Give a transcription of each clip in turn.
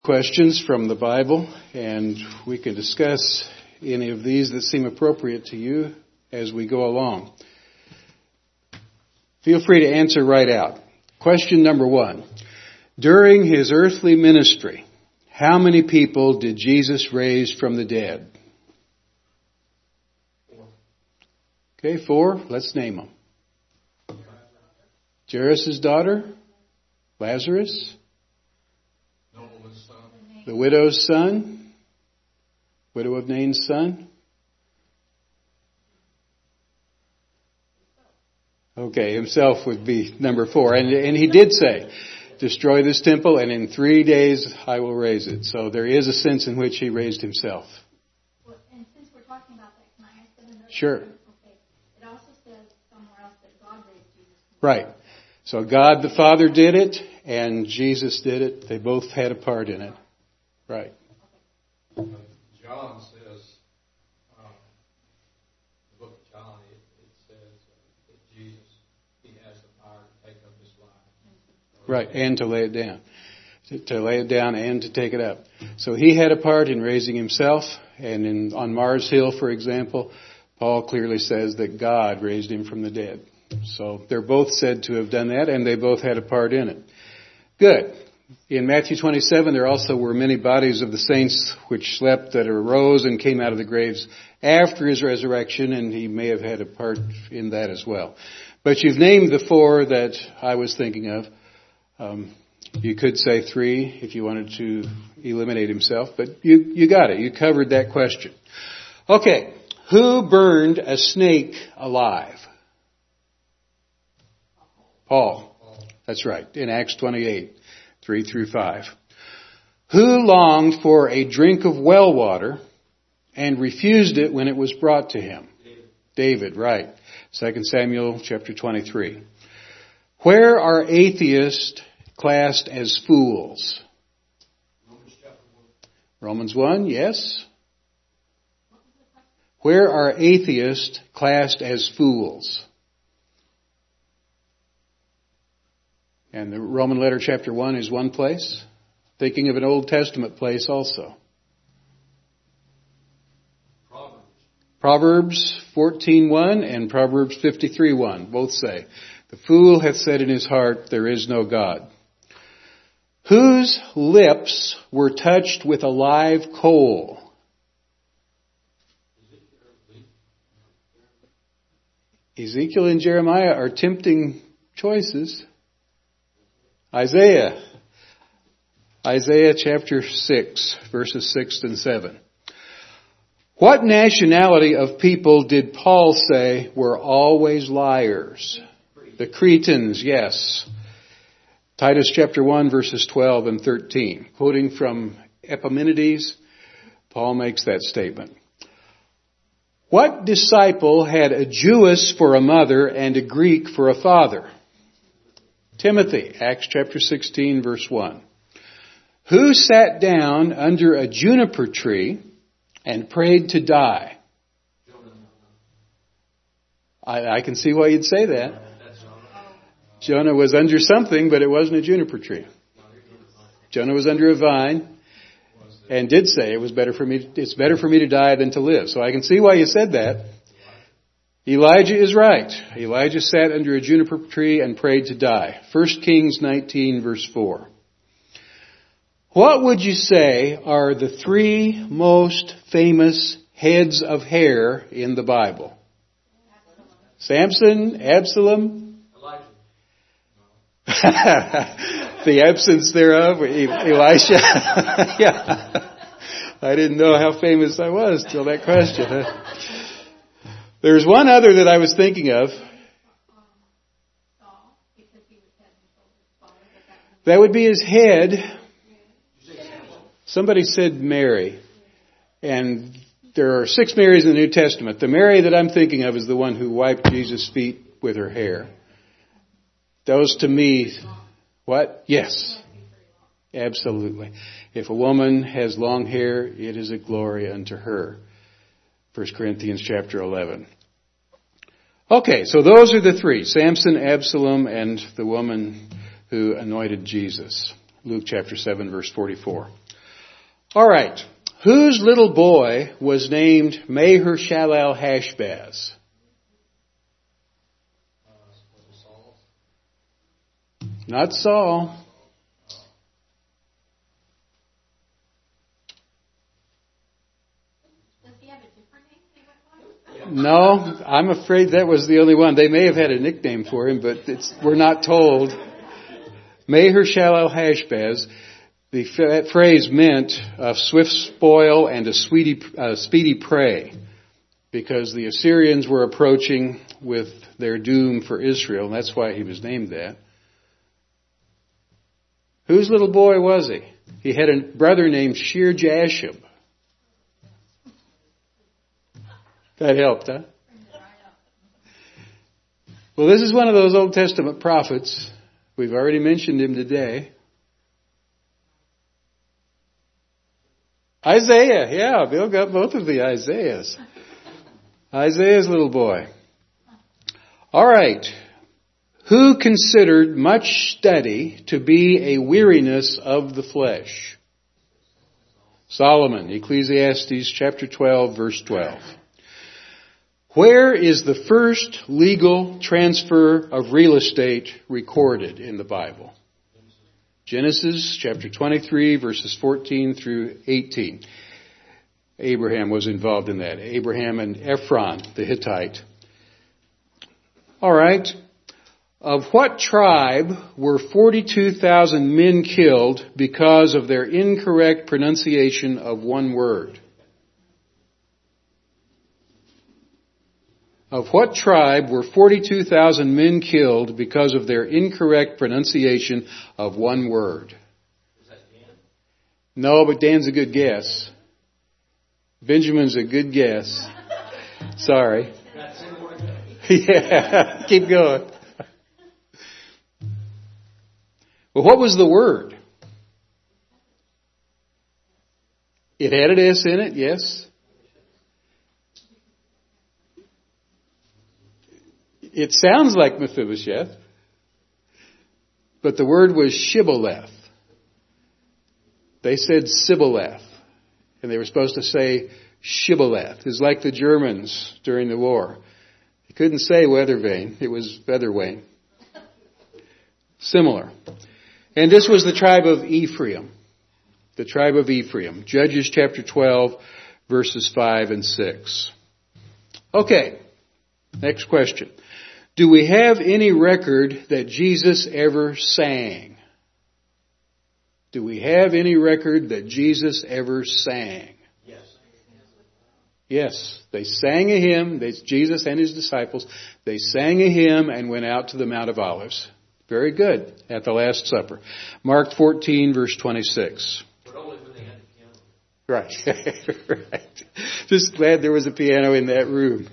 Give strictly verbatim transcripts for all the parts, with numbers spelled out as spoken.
questions from the Bible, and we can discuss any of these that seem appropriate to you as we go along. Feel free to answer right out. Question number one. During his earthly ministry, how many people did Jesus raise from the dead? Okay, four. Let's name them. Jairus' daughter, Lazarus, the widow's son, widow of Nain's son. Okay, himself would be number four. And, and he did say, destroy this temple and in three days I will raise it. So there is a sense in which he raised himself. Well, and since we're talking about that, can I ask them another Sure. question? Okay. It also says somewhere else that God raised Jesus. Right. So God the Father did it and Jesus did it. They both had a part in it. Right. John says, um, the book of John, it, it says uh, that Jesus, he has the power to take up his life. Right, and to lay it down. To, to lay it down and to take it up. So he had a part in raising himself, and in, on Mars Hill, for example, Paul clearly says that God raised him from the dead. So they're both said to have done that, and they both had a part in it. Good. In Matthew twenty-seven, there also were many bodies of the saints which slept that arose and came out of the graves after his resurrection, and he may have had a part in that as well. But you've named the four that I was thinking of. Um, you could say three if you wanted to eliminate himself, but you, you got it. You covered that question. Okay, who burned a snake alive? Paul. That's right, in Acts twenty-eight. Three through five. Who longed for a drink of well water and refused it when it was brought to him? David, David, right. Second Samuel chapter twenty-three. Where are atheists classed as fools? Romans chapter one. Romans one, yes. Where are atheists classed as fools? And the Roman letter chapter one is one place. Thinking of an Old Testament place also. Proverbs. Proverbs fourteen one and Proverbs fifty-three one both say, the fool hath said in his heart, there is no God. Whose lips were touched with a live coal? Ezekiel and Jeremiah are tempting choices. Isaiah. Isaiah chapter six, verses six and seven. What nationality of people did Paul say were always liars? The Cretans, yes. Titus chapter one, verses twelve and thirteen. Quoting from Epimenides, Paul makes that statement. What disciple had a Jewess for a mother and a Greek for a father? Timothy, Acts chapter sixteen, verse one. Who sat down under a juniper tree and prayed to die? I, I can see why you'd say that. Jonah was under something, but it wasn't a juniper tree. Jonah was under a vine and did say it was better for me, it's better for me to die than to live. So I can see why you said that. Elijah is right. Elijah sat under a juniper tree and prayed to die. First Kings nineteen, verse four. What would you say are the three most famous heads of hair in the Bible? Samson, Absalom? Elijah. The absence thereof, Elisha. Yeah. I didn't know how famous I was till that question. Huh? There's one other that I was thinking of. That would be his head. Somebody said Mary. And there are six Marys in the New Testament. The Mary that I'm thinking of is the one who wiped Jesus' feet with her hair. Those to me, what? Yes. Absolutely. If a woman has long hair, it is a glory unto her. First Corinthians chapter eleven. Okay, so those are the three. Samson, Absalom, and the woman who anointed Jesus. Luke chapter seven, verse forty-four. All right. Whose little boy was named Maher-shalal-hash-baz? Not Saul. Does he have a different name he went by? No, I'm afraid that was the only one. They may have had a nickname for him, but it's, we're not told. Maher-shalal-hash-baz. The that phrase meant a swift spoil and a speedy, uh, speedy prey, because the Assyrians were approaching with their doom for Israel, and that's why he was named that. Whose little boy was he? He had a brother named Shear-Jashub. That helped, huh? Well, this is one of those Old Testament prophets. We've already mentioned him today. Isaiah, yeah, Bill got both of the Isaiahs. Isaiah's little boy. All right. Who considered much study to be a weariness of the flesh? Solomon, Ecclesiastes chapter twelve, verse twelve. Where is the first legal transfer of real estate recorded in the Bible? Genesis chapter twenty-three, verses fourteen through eighteen. Abraham was involved in that. Abraham and Ephron, the Hittite. All right. Of what tribe were forty-two thousand men killed because of their incorrect pronunciation of one word? Of what tribe were forty-two thousand men killed because of their incorrect pronunciation of one word? Is that Dan? No, but Dan's a good guess. Benjamin's a good guess. Sorry. Yeah, keep going. Well, what was the word? It had an S in it, yes. It sounds like Mephibosheth, but the word was Shibboleth. They said Sibboleth, and they were supposed to say Shibboleth. It's like the Germans during the war. They couldn't say Weathervane. It was Featherwane. Similar. And this was the tribe of Ephraim. The tribe of Ephraim. Judges chapter twelve, verses five and six. Okay. Next question. Do we have any record that Jesus ever sang? Do we have any record that Jesus ever sang? Yes. Yes. They sang a hymn. They, Jesus and his disciples, they sang a hymn and went out to the Mount of Olives. Very good. At the Last Supper. Mark fourteen, verse twenty-six. But only when they had the piano. Right. Right. Just glad there was a piano in that room.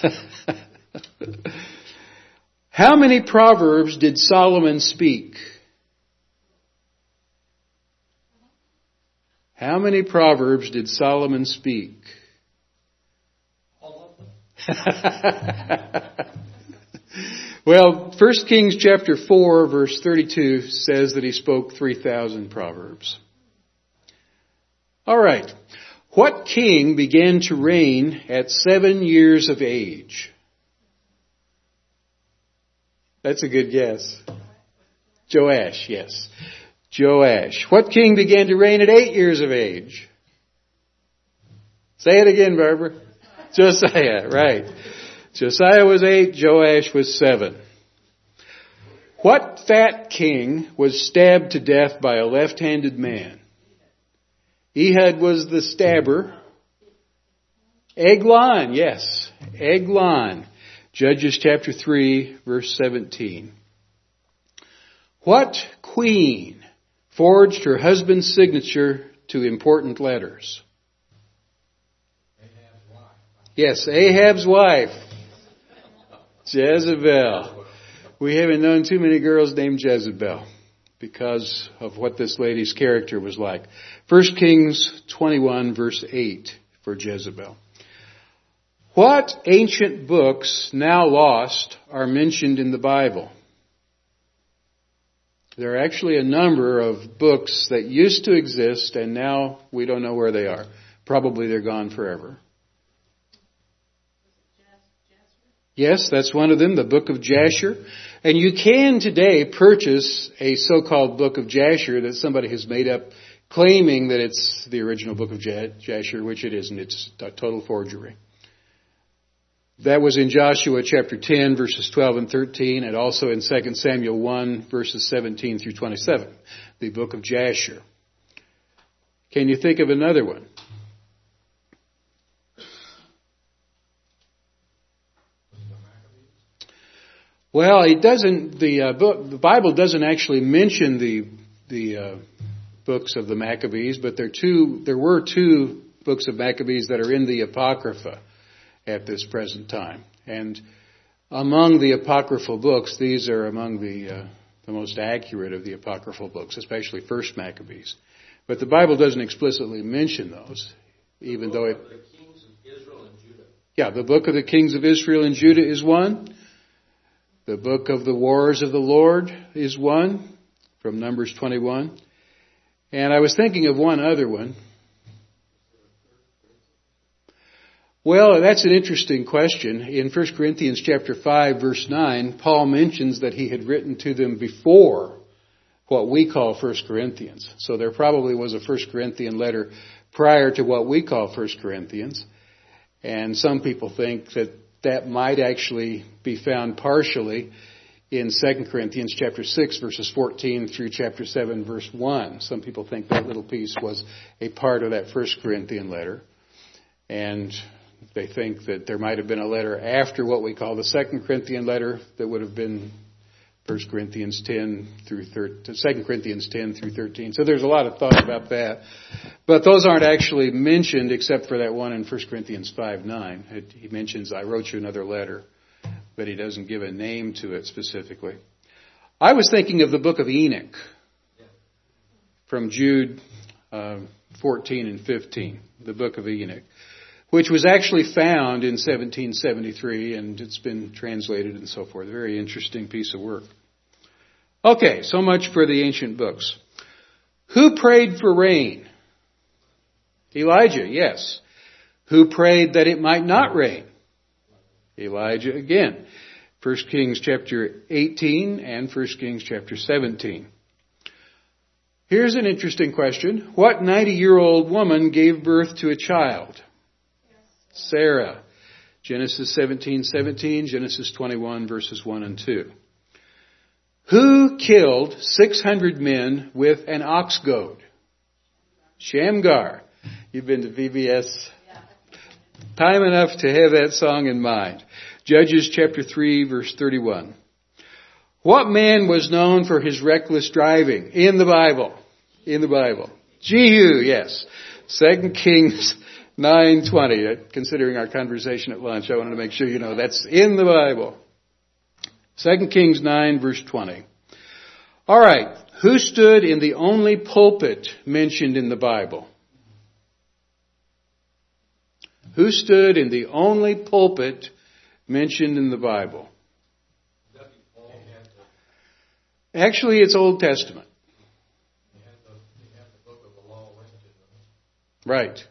How many proverbs did Solomon speak? How many proverbs did Solomon speak? All of them. Well, First Kings chapter four, verse thirty-two says that he spoke three thousand proverbs. All right. What king began to reign at seven years of age? That's a good guess. Joash, yes. Joash. What king began to reign at eight years of age? Say it again, Barbara. Josiah, right. Josiah was eight, Joash was seven. What fat king was stabbed to death by a left-handed man? Ehud was the stabber. Eglon, yes. Eglon. Judges chapter three, verse seventeen. What queen forged her husband's signature to important letters? Ahab's wife. Yes, Ahab's wife. Jezebel. We haven't known too many girls named Jezebel because of what this lady's character was like. First Kings twenty-one, verse eight for Jezebel. What ancient books, now lost, are mentioned in the Bible? There are actually a number of books that used to exist and now we don't know where they are. Probably they're gone forever. Yes, that's one of them, the Book of Jasher. And you can today purchase a so-called Book of Jasher that somebody has made up, claiming that it's the original Book of Jasher, which it isn't. It's a total forgery. That was in Joshua chapter ten, verses twelve and thirteen, and also in Second Samuel one, verses seventeen through twenty-seven, the Book of Jasher. Can you think of another one? Well, it doesn't. The uh, book, the Bible doesn't actually mention the the uh, books of the Maccabees, but there two. There were two books of Maccabees that are in the Apocrypha at this present time, and among the apocryphal books, these are among the uh, the most accurate of the apocryphal books, especially First Maccabees. But the Bible doesn't explicitly mention those, even though it. The kings of Israel and Judah. Yeah, the book of the kings of Israel and Judah is one. The book of the wars of the Lord is one, from Numbers twenty-one. And I was thinking of one other one. Well, that's an interesting question. In First Corinthians chapter five, verse nine, Paul mentions that he had written to them before what we call First Corinthians. So there probably was a First Corinthian letter prior to what we call First Corinthians. And some people think that that might actually be found partially in Second Corinthians chapter six, verses fourteen through chapter seven, verse one. Some people think that little piece was a part of that First Corinthian letter. And they think that there might have been a letter after what we call the Second Corinthian letter that would have been First Corinthians ten through thirteen, Second Corinthians ten through thirteen. So there's a lot of thought about that. But those aren't actually mentioned except for that one in First Corinthians five nine. It, he mentions, I wrote you another letter, but he doesn't give a name to it specifically. I was thinking of the book of Enoch from Jude uh, fourteen and fifteen, the book of Enoch, which was actually found in seventeen seventy-three, and it's been translated and so forth. A very interesting piece of work. Okay, so much for the ancient books. Who prayed for rain? Elijah, yes. Who prayed that it might not rain? Elijah again. First Kings chapter eighteen and First Kings chapter seventeen. Here's an interesting question. What ninety-year-old woman gave birth to a child? Sarah. Genesis seventeen seventeen, Genesis twenty-one, verses one and two. Who killed six hundred men with an ox goad? Shamgar. You've been to V B S time enough to have that song in mind. Judges chapter three, verse thirty-one. What man was known for his reckless driving in the Bible? In the Bible. Jehu, yes. Second Kings nine twenty. Considering our conversation at lunch, I wanted to make sure you know that's in the Bible. Second Kings nine, verse twenty. All right. Who stood in the only pulpit mentioned in the Bible? Who stood in the only pulpit mentioned in the Bible? Actually, it's Old Testament. Right.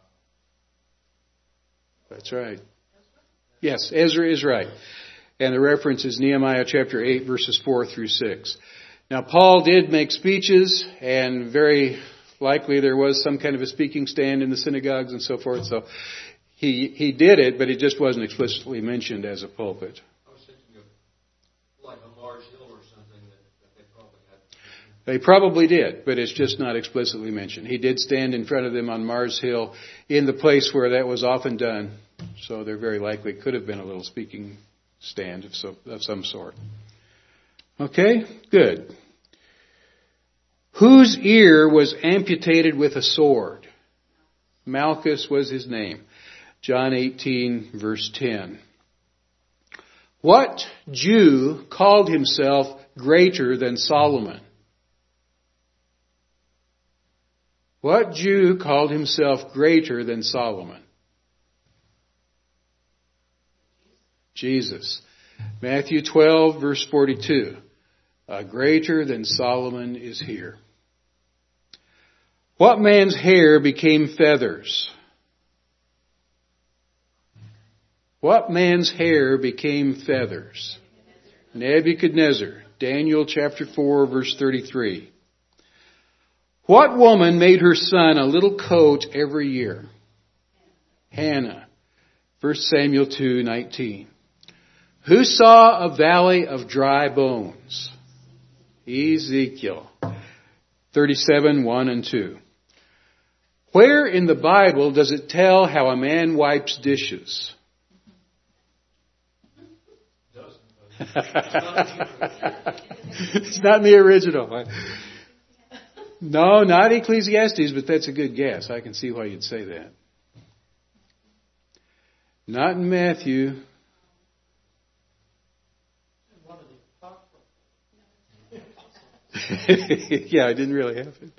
That's right. Yes, Ezra is right. And the reference is Nehemiah chapter eight, verses four through six. Now, Paul did make speeches, and very likely there was some kind of a speaking stand in the synagogues and so forth. So he he did it, but it just wasn't explicitly mentioned as a pulpit. I was thinking of like a Mars Hill or something that, that they probably had. They probably did, but it's just not explicitly mentioned. He did stand in front of them on Mars Hill in the place where that was often done. So there very likely could have been a little speaking stand of, so, of some sort. Okay, good. Whose ear was amputated with a sword? Malchus was his name. John eighteen, verse ten. What Jew called himself greater than Solomon? What Jew called himself greater than Solomon? Jesus. Matthew twelve, verse forty-two. uh, greater than Solomon is here. What man's hair became feathers? What man's hair became feathers? Nebuchadnezzar. Daniel chapter four, verse thirty-three. What woman made her son a little coat every year? Hannah. First Samuel two nineteen. Who saw a valley of dry bones? Ezekiel. thirty-seven, one and two. Where in the Bible does it tell how a man wipes dishes? It's not in the original. No, not Ecclesiastes, but that's a good guess. I can see why you'd say that. Not in Matthew. Yeah, I didn't really have it.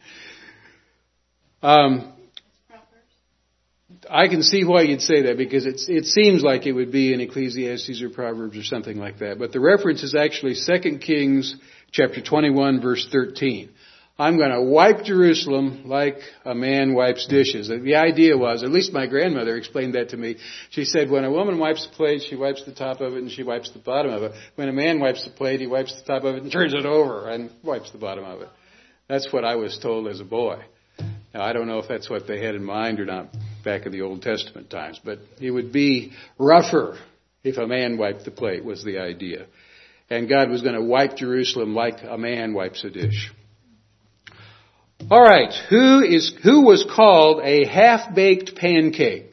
Um, I can see why you'd say that because it's, it seems like it would be in Ecclesiastes or Proverbs or something like that. But the reference is actually Second Kings chapter twenty-one, verse thirteen. I'm going to wipe Jerusalem like a man wipes dishes. The idea was, at least my grandmother explained that to me. She said when a woman wipes a plate, she wipes the top of it and she wipes the bottom of it. When a man wipes the plate, he wipes the top of it and turns it over and wipes the bottom of it. That's what I was told as a boy. Now, I don't know if that's what they had in mind or not back in the Old Testament times, but it would be rougher if a man wiped the plate was the idea. And God was going to wipe Jerusalem like a man wipes a dish. All right, who is who was called a half-baked pancake?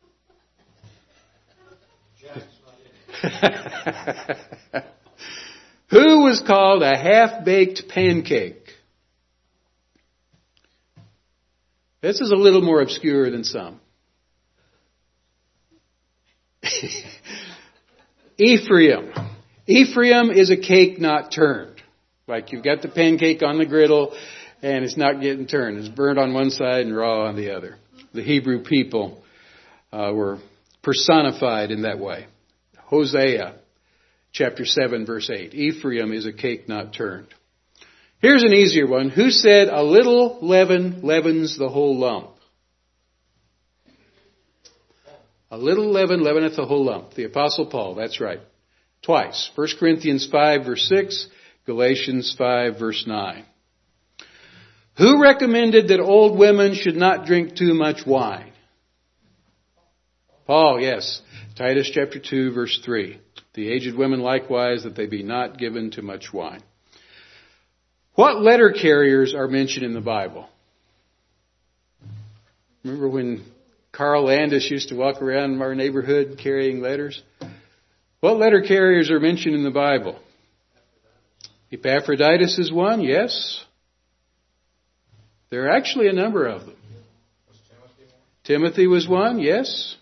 Who was called a half-baked pancake? This is a little more obscure than some. Ephraim. Ephraim is a cake not turned. Like you've got the pancake on the griddle and it's not getting turned. It's burnt on one side and raw on the other. The Hebrew people uh, were personified in that way. Hosea chapter seven verse eight. Ephraim is a cake not turned. Here's an easier one. Who said a little leaven leavens the whole lump? A little leaven leaveneth the whole lump. The Apostle Paul, that's right. Twice. First Corinthians five verse six, Galatians five verse nine. Who recommended that old women should not drink too much wine? Paul, yes. Titus chapter two verse three. The aged women likewise that they be not given to much wine. What letter carriers are mentioned in the Bible? Remember when Carl Landis used to walk around our neighborhood carrying letters? What letter carriers are mentioned in the Bible? Epaphroditus is one, yes. There are actually a number of them. Timothy was one, yes.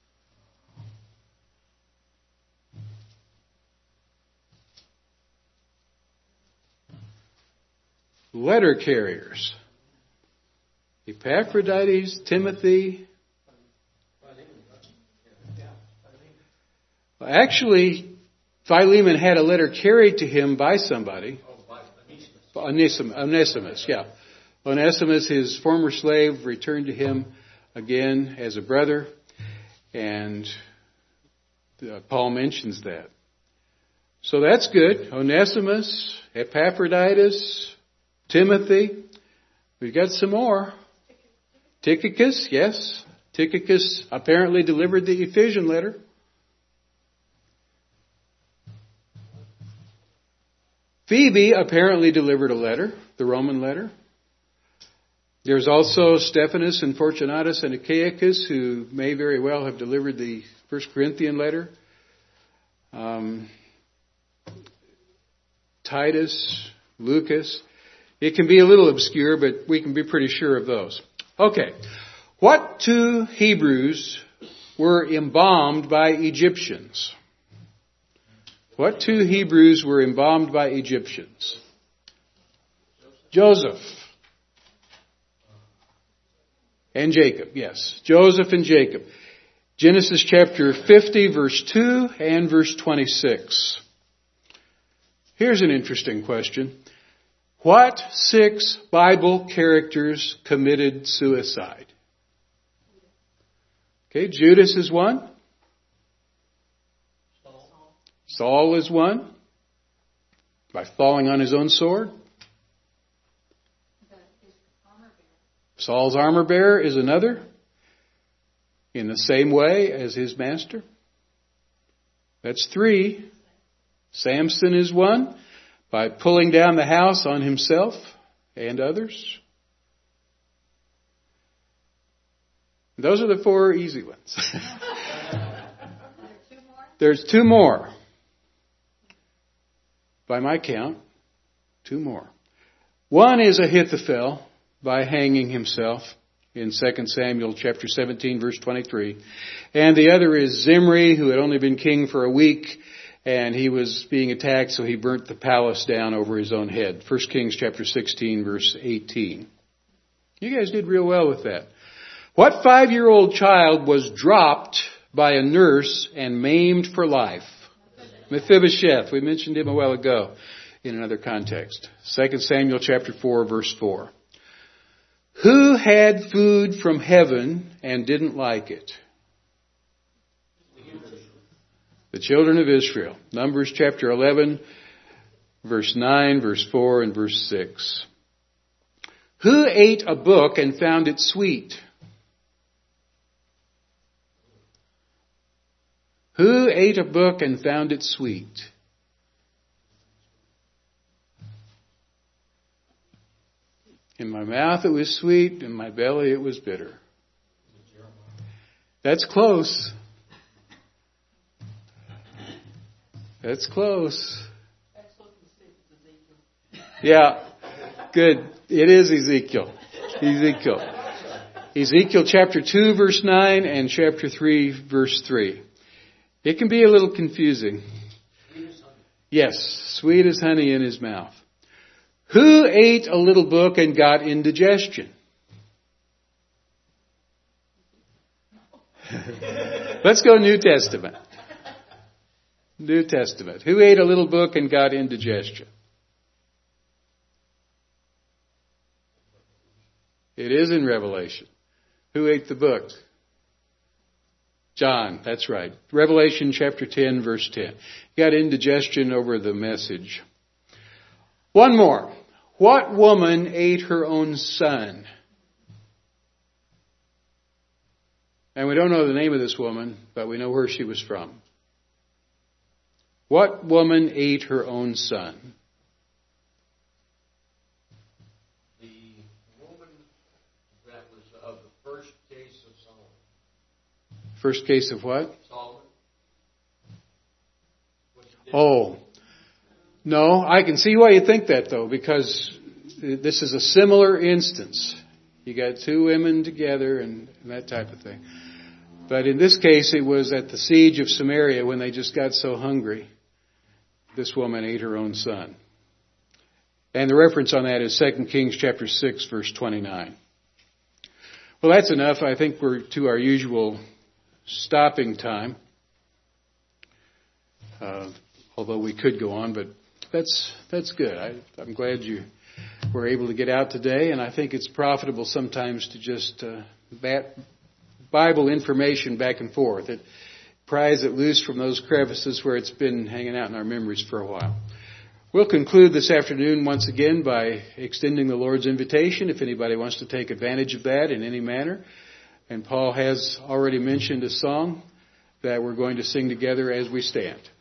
Letter carriers. Epaphroditus, Timothy. Well, actually, Philemon had a letter carried to him by somebody. Onesimus, Onesimus, yeah. Onesimus, his former slave, returned to him again as a brother. And uh, Paul mentions that. So that's good. Onesimus, Epaphroditus, Timothy. We've got some more. Tychicus, yes. Tychicus apparently delivered the Ephesian letter. Phoebe apparently delivered a letter, the Roman letter. There's also Stephanus and Fortunatus and Achaicus, who may very well have delivered the First Corinthian letter. Um, Titus, Lucas. It can be a little obscure, but we can be pretty sure of those. Okay. What two Hebrews were embalmed by Egyptians? What two Hebrews were embalmed by Egyptians? Joseph. And Jacob, yes. Joseph and Jacob. Genesis chapter fifty, verse two and verse twenty-six. Here's an interesting question. What six Bible characters committed suicide? Okay, Judas is one. Saul. Saul is one. By falling on his own sword. Saul's armor bearer is another. In the same way as his master. That's three. Samson is one. By pulling down the house on himself and others. Those are the four easy ones. There's two more. By my count, two more. One is Ahithophel by hanging himself in Second Samuel chapter seventeen, verse twenty-three. And the other is Zimri, who had only been king for a week, and he was being attacked, so he burnt the palace down over his own head. First Kings chapter sixteen, verse eighteen. You guys did real well with that. What five-year-old child was dropped by a nurse and maimed for life? Mephibosheth. We mentioned him a while ago in another context. Second Samuel chapter four, verse four. Who had food from heaven and didn't like it? The children of Israel. Numbers chapter eleven, verse nine, verse four, and verse six. Who ate a book and found it sweet? Who ate a book and found it sweet? In my mouth it was sweet, in my belly it was bitter. That's close. That's close. Yeah, good. It is Ezekiel. Ezekiel. Ezekiel chapter two, verse nine, and chapter three, verse three. It can be a little confusing. Yes, sweet as honey in his mouth. Who ate a little book and got indigestion? Let's go New Testament. New Testament. Who ate a little book and got indigestion? It is in Revelation. Who ate the book? John, that's right. Revelation chapter ten, verse ten. Got indigestion over the message. One more. What woman ate her own son? And we don't know the name of this woman, but we know where she was from. What woman ate her own son? The woman that was of the first case of Solomon. First case of what? Solomon. Oh. No, I can see why you think that, though, because this is a similar instance. You got two women together and that type of thing. But in this case, it was at the siege of Samaria when they just got so hungry. This woman ate her own son. And the reference on that is Second Kings chapter six, verse twenty-nine. Well, that's enough. I think we're to our usual stopping time. Uh, although we could go on, but that's that's good. I, I'm glad you were able to get out today, and I think it's profitable sometimes to just uh, bat Bible information back and forth. It pries it loose from those crevices where it's been hanging out in our memories for a while. We'll conclude this afternoon once again by extending the Lord's invitation if anybody wants to take advantage of that in any manner. And Paul has already mentioned a song that we're going to sing together as we stand.